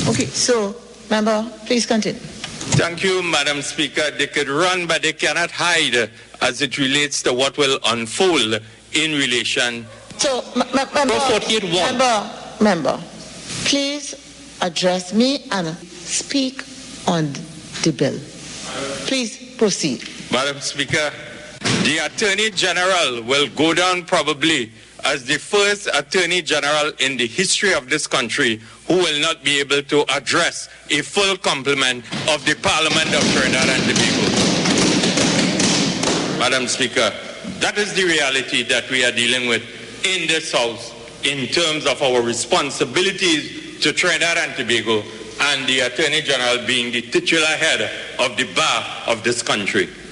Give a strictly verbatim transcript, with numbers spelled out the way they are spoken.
Okay, so, member, please continue. Thank you, Madam Speaker. They could run, but they cannot hide as it relates to what will unfold in relation. So, m- m- member, member, member, please address me and speak on the bill. Please proceed. Madam Speaker, the Attorney General will go down probably as the first Attorney General in the history of this country who will not be able to address a full complement of the Parliament of Trinidad and Tobago. Madam Speaker, that is the reality that we are dealing with in this House in terms of our responsibilities to Trinidad and Tobago and the Attorney General being the titular head of the bar of this country.